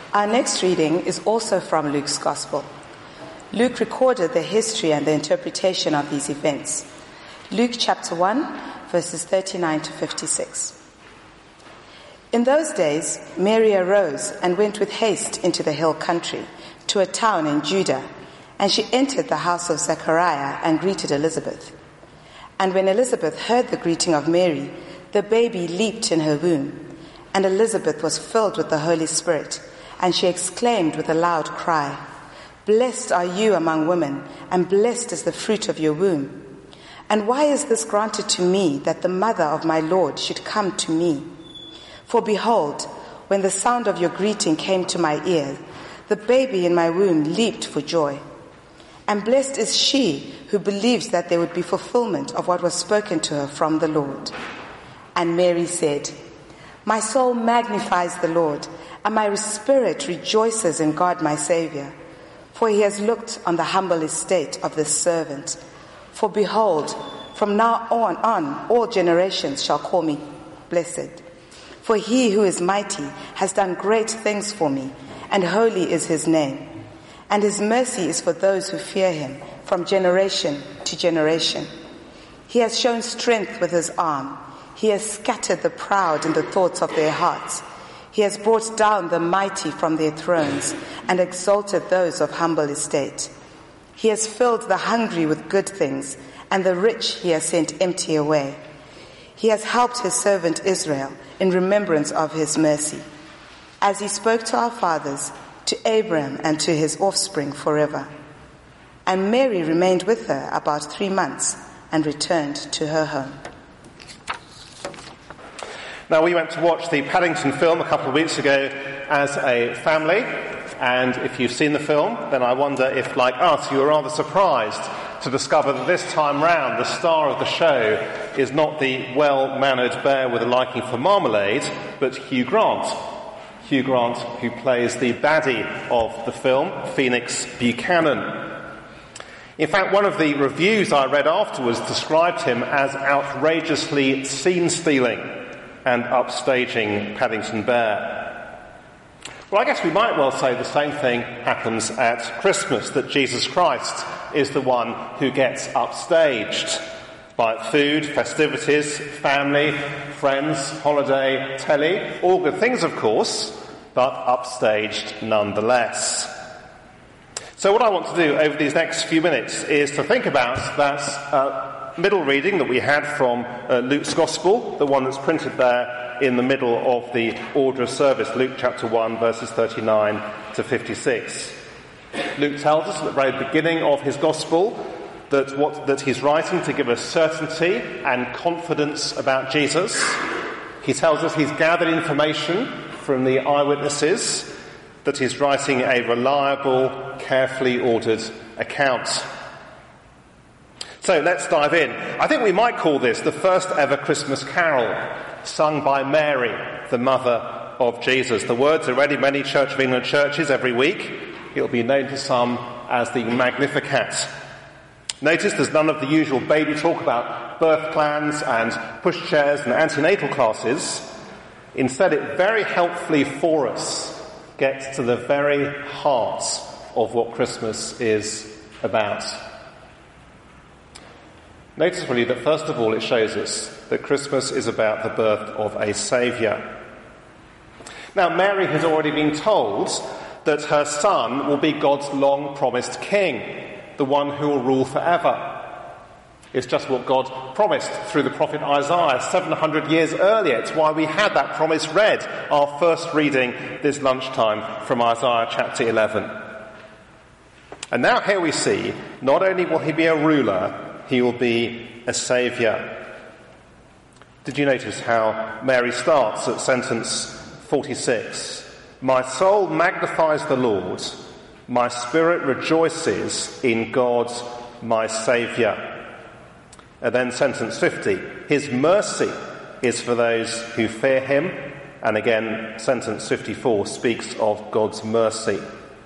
Our next reading is also from Luke's Gospel. Luke recorded the history and the interpretation of these events. Luke chapter 1, verses 39 to 56. In those days, Mary arose and went with haste into the hill country, to a town in Judah, and she entered the house of Zechariah and greeted Elizabeth. And when Elizabeth heard the greeting of Mary, the baby leaped in her womb, and Elizabeth was filled with the Holy Spirit, and she exclaimed with a loud cry, "Blessed are you among women, and blessed is the fruit of your womb. And why is this granted to me, that the mother of my Lord should come to me? For behold, when the sound of your greeting came to my ears, the baby in my womb leaped for joy. And blessed is she who believes that there would be fulfillment of what was spoken to her from the Lord." And Mary said, "My soul magnifies the Lord, and my spirit rejoices in God my Saviour, for he has looked on the humble estate of this servant. For behold, from now on all generations shall call me blessed. For he who is mighty has done great things for me, and holy is his name. And his mercy is for those who fear him from generation to generation. He has shown strength with his arm. He has scattered the proud in the thoughts of their hearts. He has brought down the mighty from their thrones and exalted those of humble estate. He has filled the hungry with good things, and the rich he has sent empty away. He has helped his servant Israel in remembrance of his mercy, as he spoke to our fathers, to Abraham and to his offspring forever." And Mary remained with her about 3 months and returned to her home. Now, we went to watch the Paddington film a couple of weeks ago as a family, and if you've seen the film, then I wonder if, like us, you were rather surprised to discover that this time round the star of the show is not the well-mannered bear with a liking for marmalade, but Hugh Grant. Hugh Grant, who plays the baddie of the film, Phoenix Buchanan. In fact, one of the reviews I read afterwards described him as outrageously scene-stealing and upstaging Paddington Bear. Well, I guess we might well say the same thing happens at Christmas, that Jesus Christ is the one who gets upstaged by food, festivities, family, friends, holiday, telly, all good things, of course, but upstaged nonetheless. So what I want to do over these next few minutes is to think about that middle reading that we had from Luke's Gospel, the one that's printed there in the middle of the order of service, Luke chapter 1, verses 39 to 56. Luke tells us at the very beginning of his Gospel that he's writing to give us certainty and confidence about Jesus. He tells us he's gathered information from the eyewitnesses, that he's writing a reliable, carefully ordered account. So let's dive in. I think we might call this the first ever Christmas carol, sung by Mary, the mother of Jesus. The words are read in many Church of England churches every week. It'll be known to some as the Magnificat. Notice there's none of the usual baby talk about birth plans and pushchairs and antenatal classes. Instead, it very helpfully for us gets to the very heart of what Christmas is about. Notice really that first of all it shows us that Christmas is about the birth of a Saviour. Now, Mary has already been told that her son will be God's long-promised king, the one who will rule forever. It's just what God promised through the prophet Isaiah 700 years earlier. It's why we had that promise read, our first reading this lunchtime from Isaiah chapter 11. And now here we see, not only will he be a ruler, he will be a saviour. Did you notice how Mary starts at sentence 46? "My soul magnifies the Lord, my spirit rejoices in God my Saviour." And then sentence 50, "His mercy is for those who fear him." And again, sentence 54 speaks of God's mercy.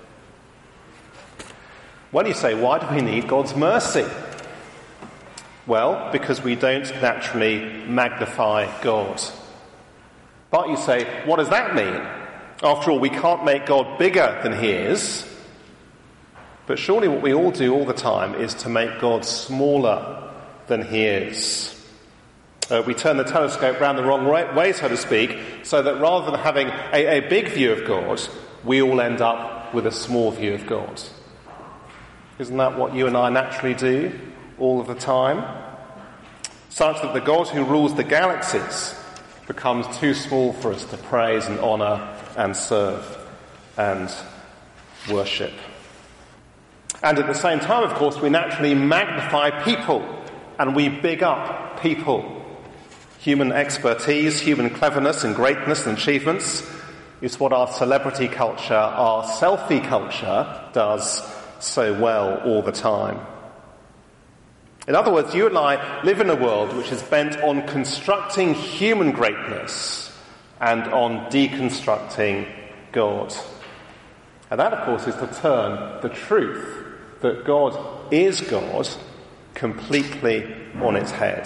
Well, you say, why do we need God's mercy? Well, because we don't naturally magnify God. But you say, what does that mean? After all, we can't make God bigger than he is, but surely what we all do all the time is to make God smaller than he is. We turn the telescope round the wrong way, so to speak, so that rather than having a big view of God, we all end up with a small view of God. Isn't that what you and I naturally do all of the time? Such that the God who rules the galaxies becomes too small for us to praise and honour and serve and worship. And at the same time, of course, we naturally magnify people and we big up people. Human expertise, human cleverness and greatness and achievements is what our celebrity culture, our selfie culture does so well all the time. In other words, you and I live in a world which is bent on constructing human greatness and on deconstructing God. And that, of course, is to turn the truth that God is God completely on its head.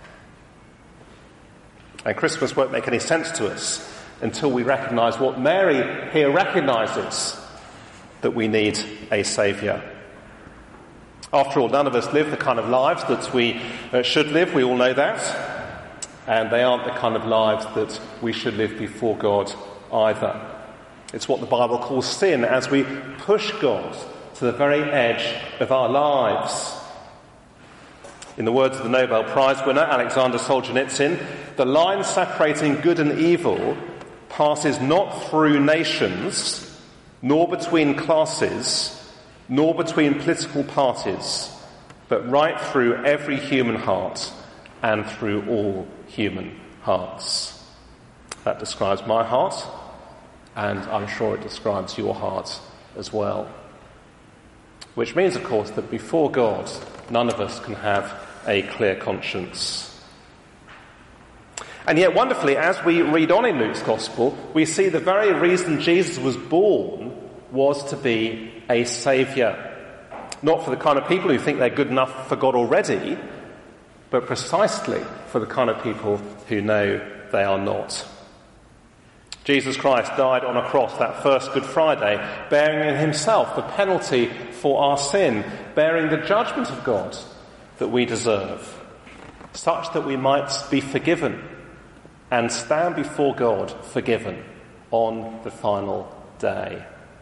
And Christmas won't make any sense to us until we recognise what Mary here recognises, that we need a saviour. After all, none of us live the kind of lives that we should live, we all know that. And they aren't the kind of lives that we should live before God either. It's what the Bible calls sin, as we push God to the very edge of our lives. In the words of the Nobel Prize winner Alexander Solzhenitsyn, the line separating good and evil passes not through nations, nor between classes, nor between political parties, but right through every human heart and through all human hearts. That describes my heart, and I'm sure it describes your heart as well. Which means, of course, that before God, none of us can have a clear conscience. And yet, wonderfully, as we read on in Luke's Gospel, we see the very reason Jesus was born was to be a saviour. Not for the kind of people who think they're good enough for God already, but precisely for the kind of people who know they are not. Jesus Christ died on a cross that first Good Friday, bearing in himself the penalty for our sin, bearing the judgment of God that we deserve, such that we might be forgiven and stand before God forgiven on the final day.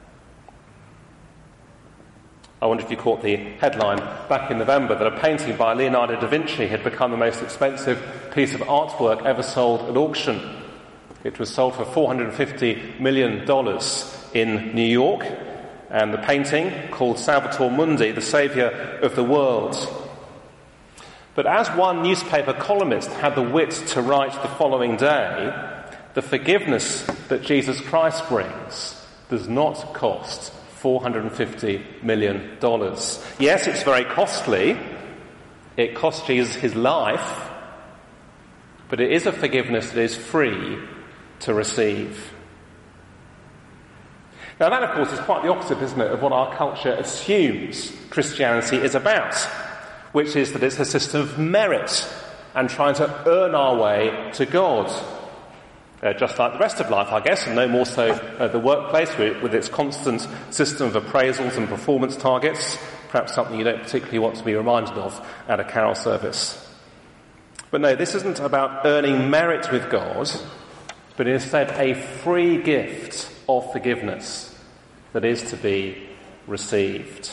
I wonder if you caught the headline back in November that a painting by Leonardo da Vinci had become the most expensive piece of artwork ever sold at auction. It was sold for $450 million in New York, and the painting, called Salvator Mundi, the Saviour of the World. But as one newspaper columnist had the wit to write the following day, the forgiveness that Jesus Christ brings does not cost $450 million. Yes, it's very costly. It cost Jesus his life, but it is a forgiveness that is free to receive. Now that, of course, is quite the opposite, isn't it, of what our culture assumes Christianity is about, which is that it's a system of merit and trying to earn our way to God. Just like the rest of life, I guess, and no more so the workplace with its constant system of appraisals and performance targets, perhaps something you don't particularly want to be reminded of at a carol service. But no, this isn't about earning merit with God, but instead a free gift of forgiveness that is to be received.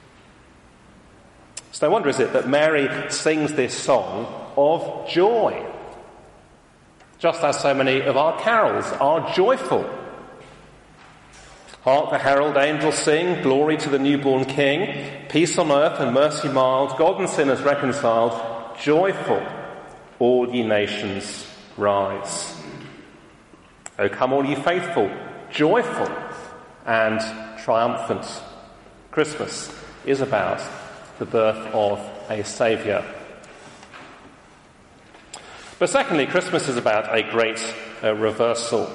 It's no wonder, is it, that Mary sings this song of joy, just as so many of our carols are joyful. Hark the herald angels sing, glory to the newborn King, peace on earth and mercy mild, God and sinners reconciled, joyful, all ye nations rise. O come all ye faithful, joyful and triumphant. Christmas is about the birth of a Saviour. But secondly, Christmas is about a great reversal.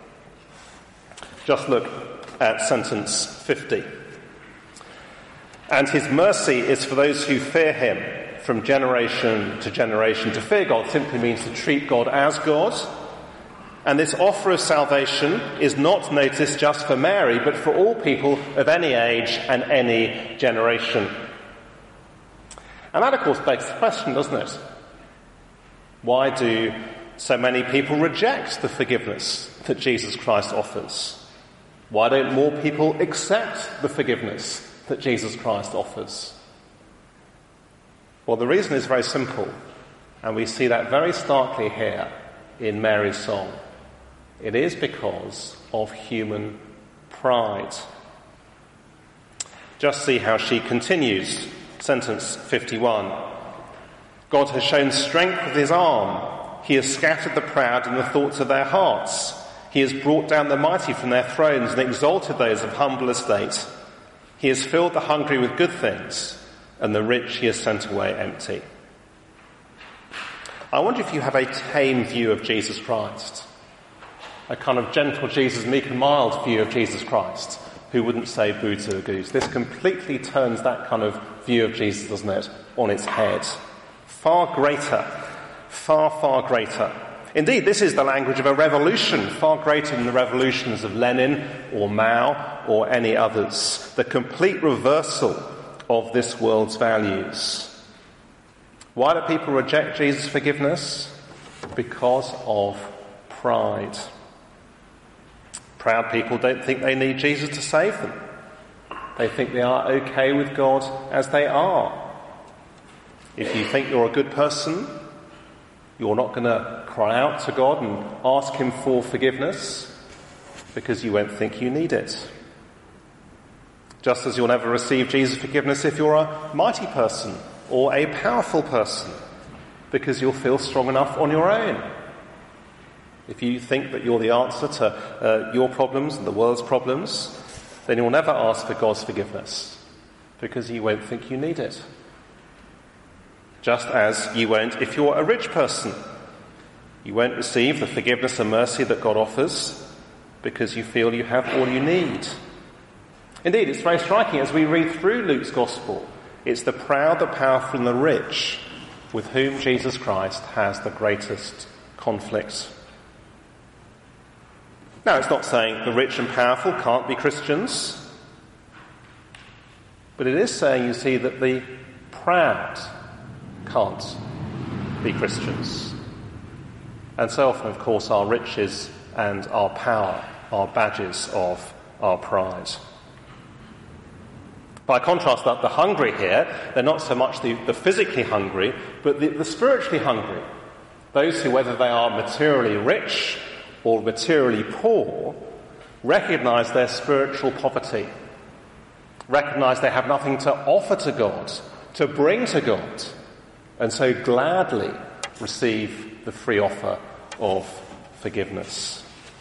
Just look at sentence 50. And his mercy is for those who fear him from generation to generation. To fear God simply means to treat God as God. And this offer of salvation is not noticed just for Mary, but for all people of any age and any generation. And that, of course, begs the question, doesn't it? Why do so many people reject the forgiveness that Jesus Christ offers? Why don't more people accept the forgiveness that Jesus Christ offers? Well, the reason is very simple, and we see that very starkly here in Mary's song. It is because of human pride. Just see how she continues. Sentence 51. God has shown strength with his arm. He has scattered the proud in the thoughts of their hearts. He has brought down the mighty from their thrones and exalted those of humble estate. He has filled the hungry with good things, and the rich he has sent away empty. I wonder if you have a tame view of Jesus Christ. A kind of gentle Jesus, meek and mild view of Jesus Christ, who wouldn't say boo to a goose. This completely turns that kind of view of Jesus, doesn't it, on its head. Far greater, far greater. Indeed, this is the language of a revolution, far greater than the revolutions of Lenin or Mao or any others. The complete reversal of this world's values. Why do people reject Jesus' forgiveness? Because of pride. Proud people don't think they need Jesus to save them. They think they are okay with God as they are. If you think you're a good person, you're not going to cry out to God and ask him for forgiveness because you won't think you need it. Just as you'll never receive Jesus' forgiveness if you're a mighty person or a powerful person, because you'll feel strong enough on your own. If you think that you're the answer to your problems and the world's problems, then you'll never ask for God's forgiveness, because you won't think you need it. Just as you won't if you're a rich person. You won't receive the forgiveness and mercy that God offers, because you feel you have all you need. Indeed, it's very striking as we read through Luke's Gospel. It's the proud, the powerful and the rich with whom Jesus Christ has the greatest conflict. Now, it's not saying the rich and powerful can't be Christians, but it is saying, you see, that the proud can't be Christians. And so often, of course, our riches and our power are badges of our pride. By contrast, the hungry here, they're not so much the physically hungry, but the spiritually hungry. Those who, whether they are materially rich or materially poor, recognize their spiritual poverty, recognize they have nothing to offer to God, to bring to God, and so gladly receive the free offer of forgiveness.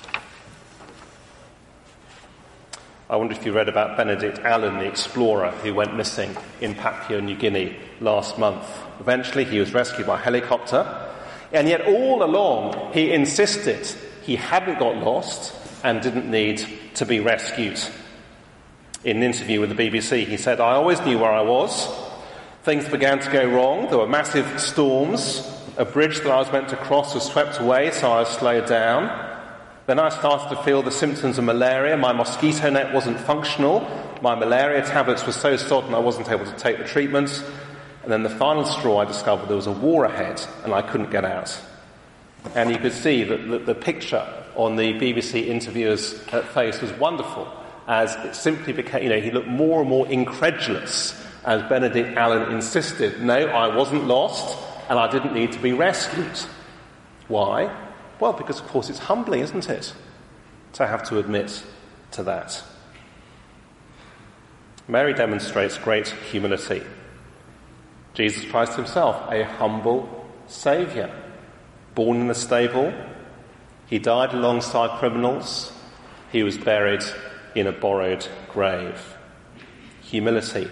I wonder if you read about Benedict Allen, the explorer who went missing in Papua New Guinea last month. Eventually he was rescued by helicopter, and yet all along he insisted he hadn't got lost and didn't need to be rescued. In an interview with the BBC, he said, "I always knew where I was. Things began to go wrong. There were massive storms. A bridge that I was meant to cross was swept away, so I was slowed down. Then I started to feel the symptoms of malaria. My mosquito net wasn't functional. My malaria tablets were so sodden I wasn't able to take the treatment. And then the final straw, I discovered there was a war ahead and I couldn't get out." And you could see that the picture on the BBC interviewer's face was wonderful, as it simply became, he looked more and more incredulous as Benedict Allen insisted, no, I wasn't lost and I didn't need to be rescued. Why? Well, because of course it's humbling, isn't it, to have to admit to that. Mary demonstrates great humility. Jesus Christ himself, a humble saviour, born in a stable. He died alongside criminals. He was buried in a borrowed grave. Humility.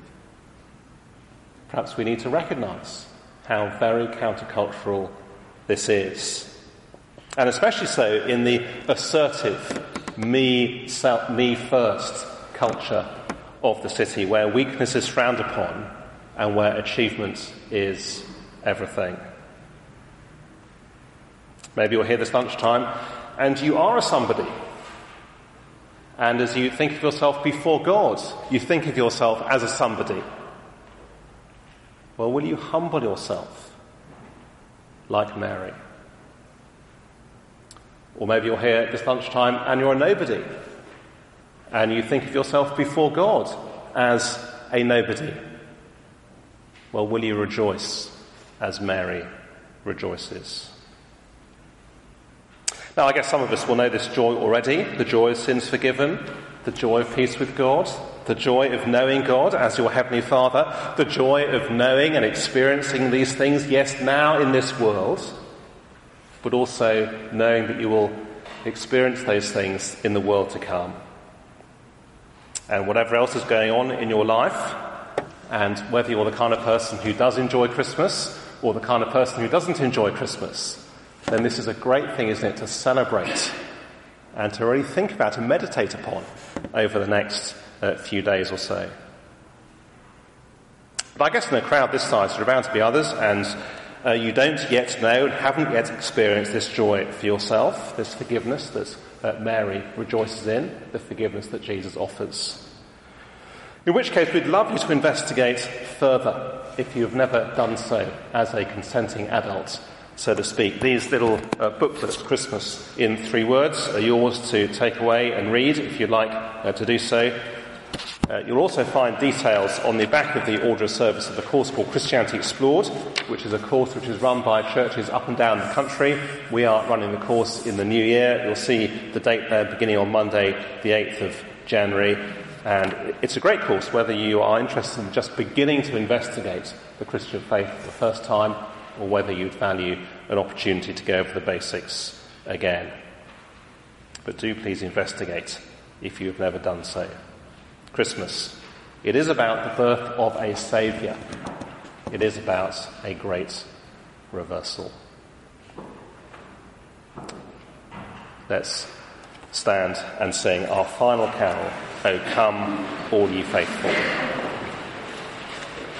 Perhaps we need to recognise how very countercultural this is. And especially so in the assertive, me first culture of the city, where weakness is frowned upon and where achievement is everything. Maybe you're here this lunchtime and you are a somebody. And as you think of yourself before God, you think of yourself as a somebody. Well, will you humble yourself like Mary? Or maybe you're here at this lunchtime and you're a nobody, and you think of yourself before God as a nobody. Well, will you rejoice as Mary rejoices? Now, I guess some of us will know this joy already, the joy of sins forgiven, the joy of peace with God, the joy of knowing God as your Heavenly Father, the joy of knowing and experiencing these things, yes, now in this world, but also knowing that you will experience those things in the world to come. And whatever else is going on in your life, and whether you're the kind of person who does enjoy Christmas or the kind of person who doesn't enjoy Christmas, then this is a great thing, isn't it, to celebrate and to really think about and meditate upon over the next few days or so. But I guess in a crowd this size there are bound to be others, and you don't yet know and haven't yet experienced this joy for yourself, this forgiveness that Mary rejoices in, the forgiveness that Jesus offers. In which case we'd love you to investigate further if you've never done so as a consenting adult, so to speak. These little booklets, Christmas in 3 words, are yours to take away and read if you'd like to do so. You'll also find details on the back of the order of service of a course called Christianity Explored, which is a course which is run by churches up and down the country. We are running the course in the new year. You'll see the date there beginning on Monday, the 8th of January. And it's a great course, whether you are interested in just beginning to investigate the Christian faith for the first time, or whether you'd value an opportunity to go over the basics again. But do please investigate if you have never done so. Christmas. It is about the birth of a Saviour. It is about a great reversal. Let's stand and sing our final carol, O come, all ye faithful.